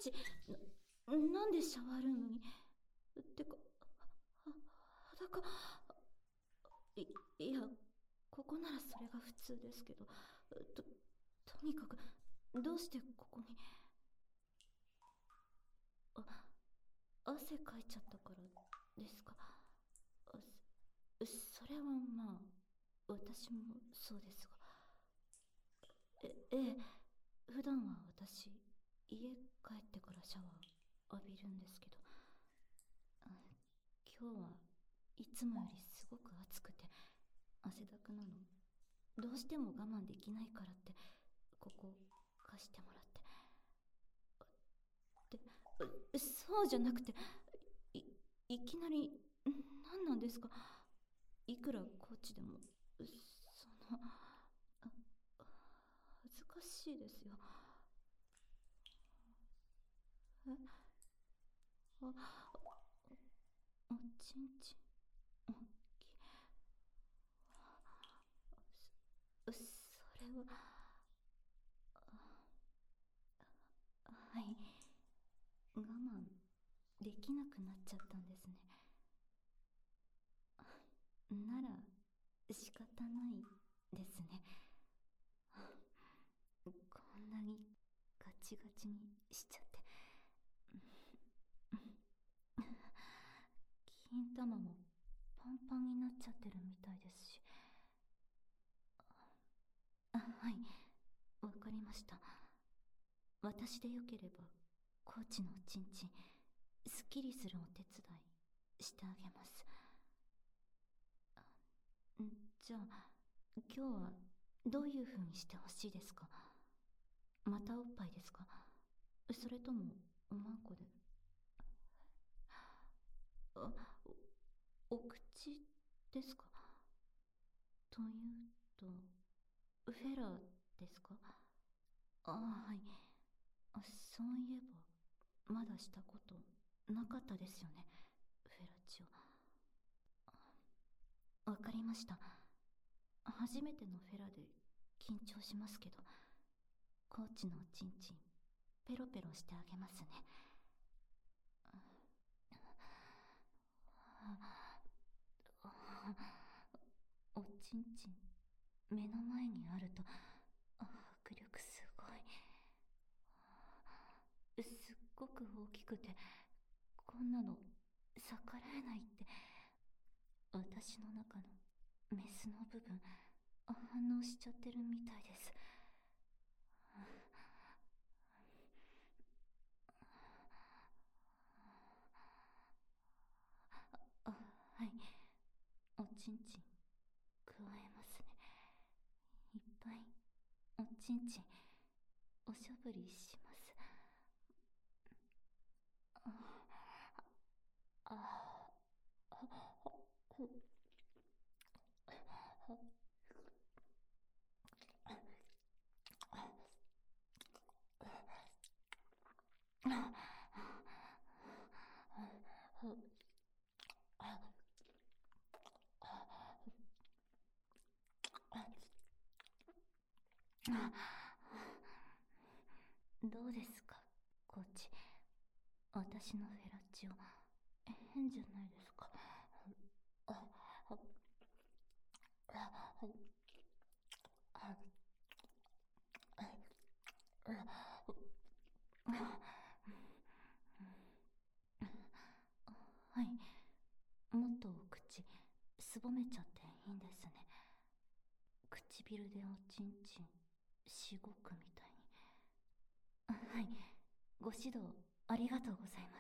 ち、なんでシャワールームに。てか、裸。いや、ここならそれが普通ですけど、とにかく、どうしてここに。汗かいちゃったからですか。それはまあ、私もそうですが。ええ、普段は私、家帰ってからシャワー浴びるんですけど、今日はいつもよりすごく暑くて汗だくなの。どうしても我慢できないからってここ貸してもらって。そうじゃなくて、いいきなり何なんですか。いくらコーチでもその恥ずかしいですよ。おちんちん大きい。それは。はい、我慢できなくなっちゃったんですね。なら仕方ないですね。こんなにガチガチにしちゃって。金玉もパンパンになっちゃってるみたいですし。はい、わかりました。私でよければコーチのおちんちんすっきりするお手伝いしてあげます。じゃあ今日はどういう風にしてほしいですか。またおっぱいですか、それともおまんこで。あ、お口ですか。というとフェラーですか。はい。そういえばまだしたことなかったですよね、フェラチオ。わかりました。初めてのフェラで緊張しますけど、コーチのおちんちんペロペロしてあげますね。おちんちん目の前にあると迫力すごい。すっごく大きくて、こんなの逆らえないって。私の中のメスの部分反応しちゃってるみたいです。はい、おちんちん加えますね。いっぱいおちんちんおしゃぶりします。どうですかコーチ、私のフェラチオ変じゃないですか。はい、もっとお口すぼめちゃっていいんですね。唇でおちんちんしごくみたいに。はい、ご指導ありがとうございます。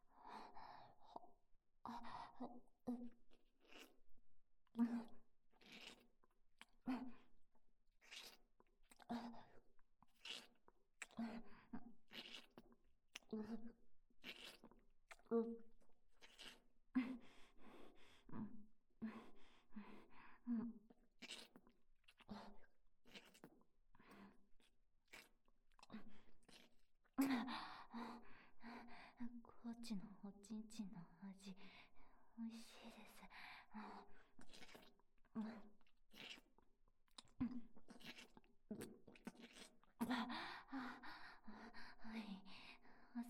コーチのおちんちんの味美味しいです。はい、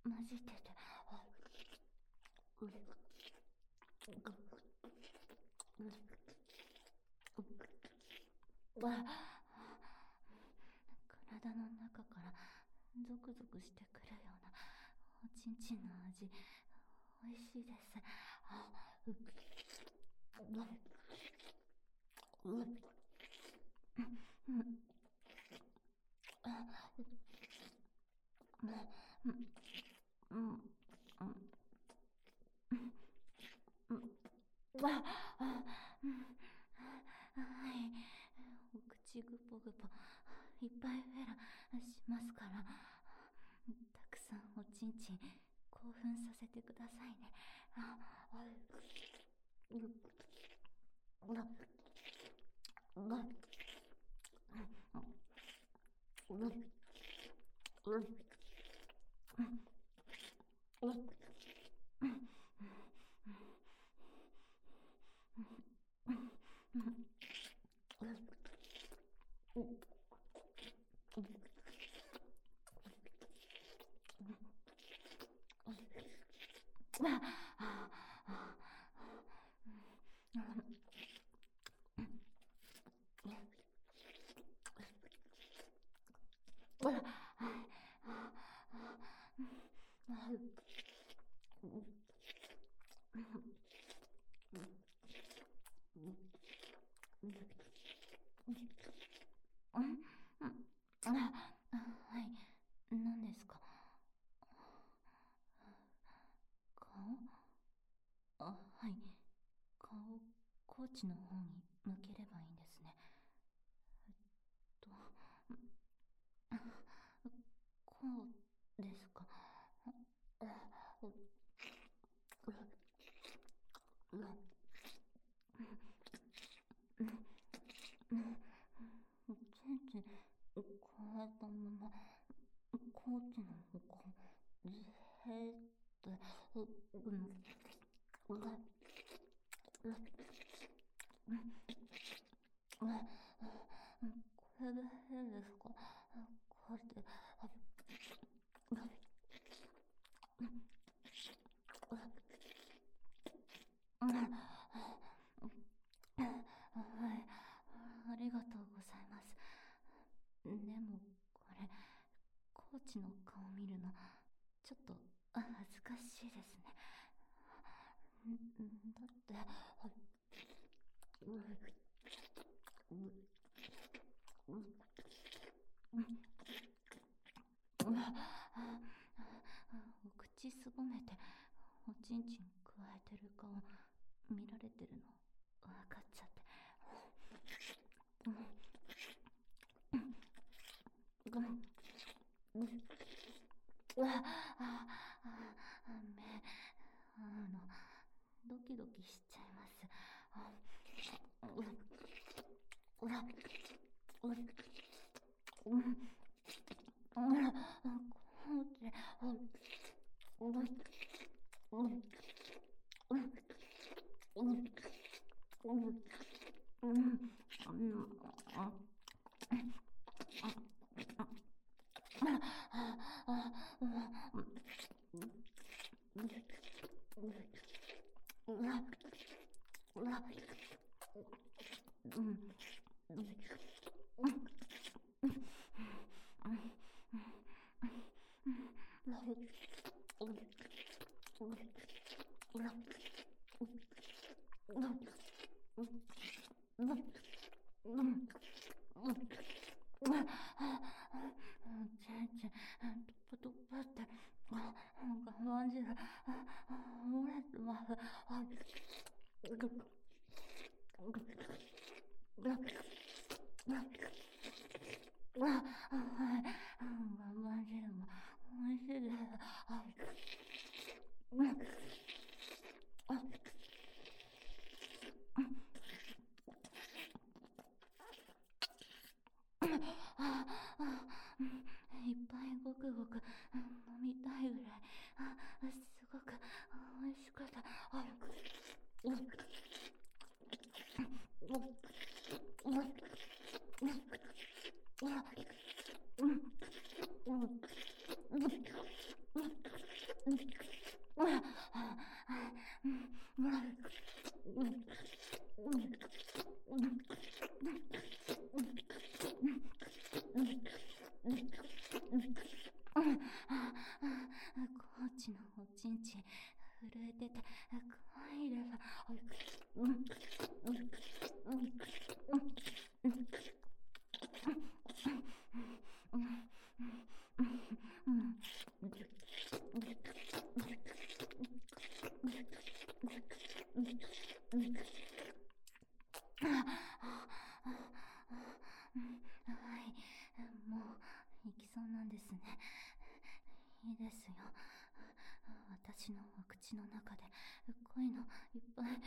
混じってて、体の中からゾクゾクしてくるようなおちんちんの味、おいしいです。はい、お口ぐぽぐぽいっぱいフェラしますから、たくさんおちんちん興奮させてくださいね。はい、何ですか？顔？はい、顔、コーチの方に向ければいいんですね。と、こうですか？ちんちん変えたままコーチの方向へーってこれで変ですか？こうやってはい、ありがとうございます。でもこれ、コーチの顔見るのちょっと恥ずかしいですね。だってお口すぼめておちんちんくわえてる顔見られてるの分かっちゃって、ドキドキしちゃいます。トップって我慢汁漏れてます。我慢汁も美味しいです。いっぱいごくごく飲みたいぐらいすごく美味しかった。 コーチのおちんちん震えてて入ればはい、もう行きそうなんですね。いいですよ。私のお口の中で恋のいっぱい。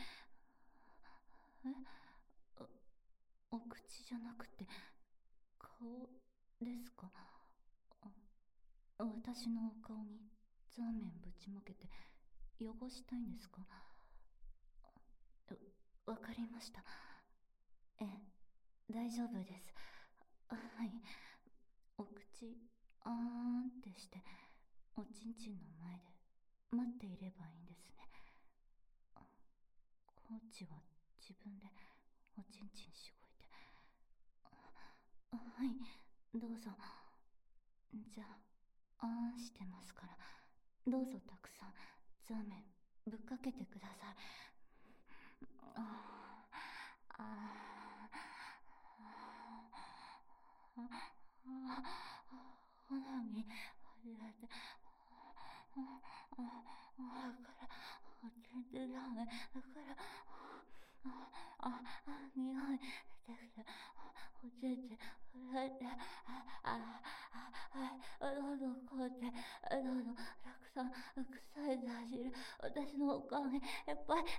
お口じゃなくて顔ですか？私のお顔にザーメンぶちまけて汚したいんですか？わかりました。ええ、大丈夫です。はい。お口あーんってしておちんちんの前で待っていればいいんですね。コーチは自分でおちんちんしごいて。はい、どうぞ。じゃあ、あーんしてますから、どうぞたくさんザーメンぶっかけてください。鼻に入れて、全然ダメだから、匂い出てきて、おちんちん触れて、どうぞこうやって、どうぞたくさん臭い雑汁、私のお顔にいっぱい出して、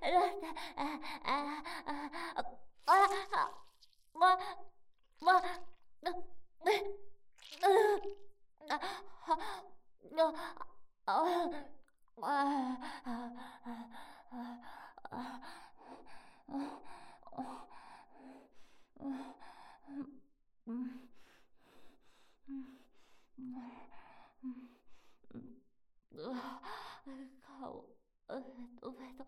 顔、ベト、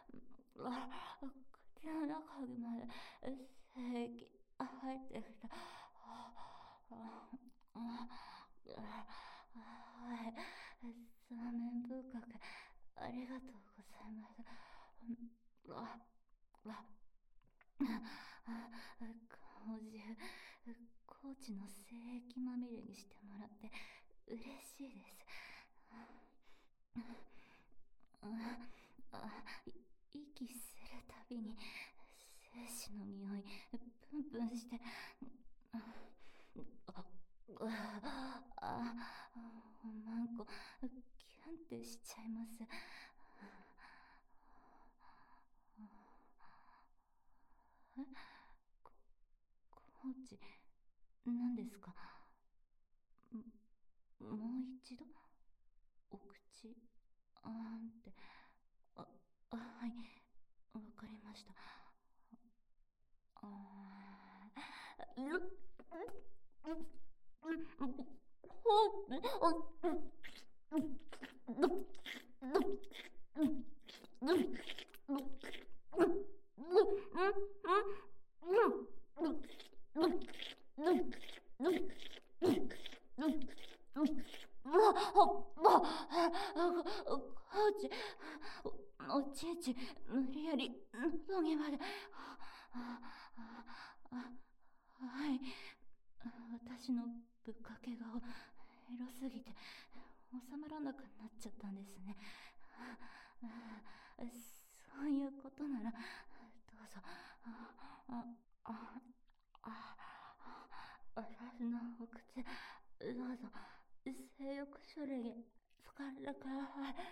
口の中にまで精液入ってきた。はい、ザーメンぶっかけありがとうございます。顔中コーチの精液まみれにしてもらって嬉しいです。息するたびに精子の匂いプンプンして、おまんこキュンってしちゃいます。コーチ、何ですか？もう一度お口あーんって。はい、わかりました。コーチ、おちんちん無理やり喉にまで。はい、私のぶっかけ顔エロすぎて収まらなくなっちゃったんですね。そういうことならどうぞ。私のお口どうぞ性欲処理に使ってください。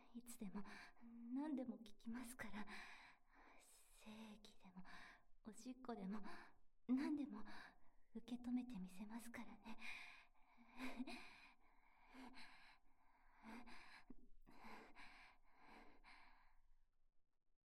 いつでも何でも聞きますから。精液でもおしっこでも何でも受け止めてみせますからね。